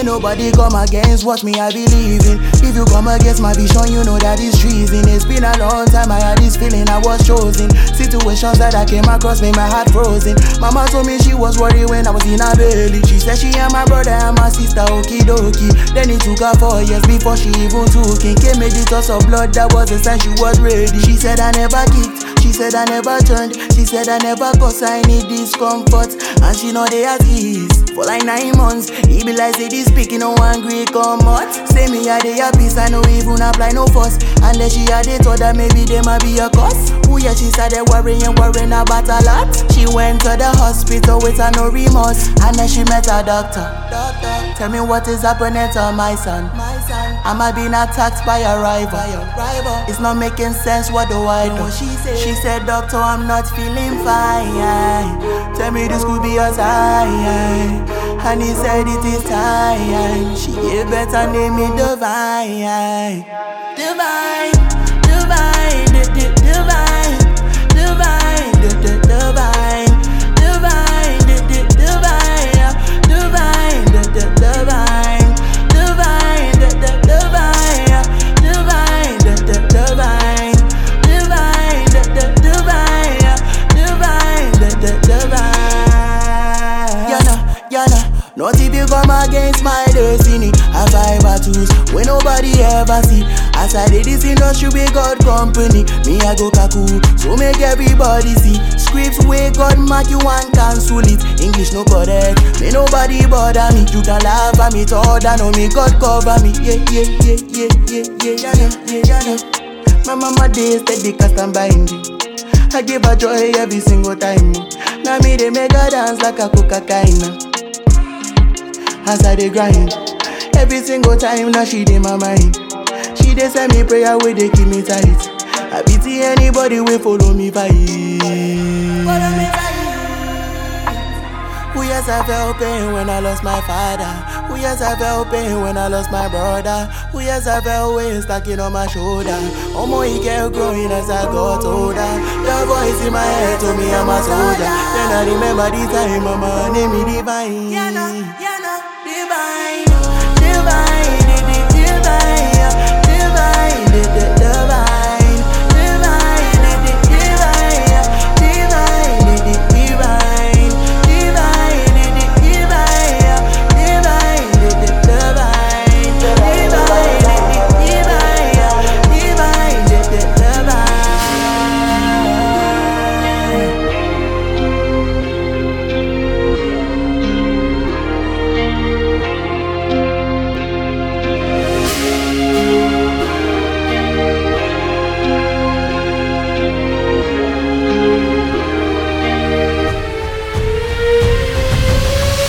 May nobody come against what me I believe in. If you come against my vision, you know that it's treason. It's been a long time I had this feeling I was chosen. Situations that I came across made my heart frozen. Mama told me she was worried when I was in her belly. She said she and my brother and my sister, okie dokie. Then it took her 4 years before she even took it. Came with the toss of blood, that was the sign she was ready. She said I never kicked, she said I never turned, she said I never cause I need discomfort. And she know they at ease for like 9 months. He be like say this speaking no angry come out. Say me a day a peace, I no even apply no fuss. And then she had it thought that maybe they might be a cause. Oh yeah, she started worrying about a lot. She went to the hospital with her no remorse. And then she met a doctor. Tell me what is happening to my son. Am I being attacked by a rival? It's not making sense, what do I do? She said, doctor, I'm not feeling fine. Tell me this could be a sign. And he said it is time. She gave birth and named me Divine. Divine, divine, divine, divine, divine, divine, divine, divine, divine, divine. Not if you come against my destiny. I fight battles when nobody ever see. As I did this industry with God company, me I go kaku, so make everybody see. Scripts where God mark you and cancel it. English no correct, may nobody bother me. You can laugh at me, thought I know me, God cover me. Yeah. My mama day steady cause I'm binding. I give her joy every single time. Now me they make her dance like a cocaine. As I dey grind, every single time now she dey my mind. She dey send me prayer where they keep me tight. I pity anybody wey follow me fight. Oh yes, I felt pain when I lost my father. Oh yes, I felt pain when I lost my brother. Oh yes, I felt weight stacking on my shoulder. Omo, he kept growing as I got older. Your voice in my head told me I'm a soldier. Then I remember the time mama named me Divine.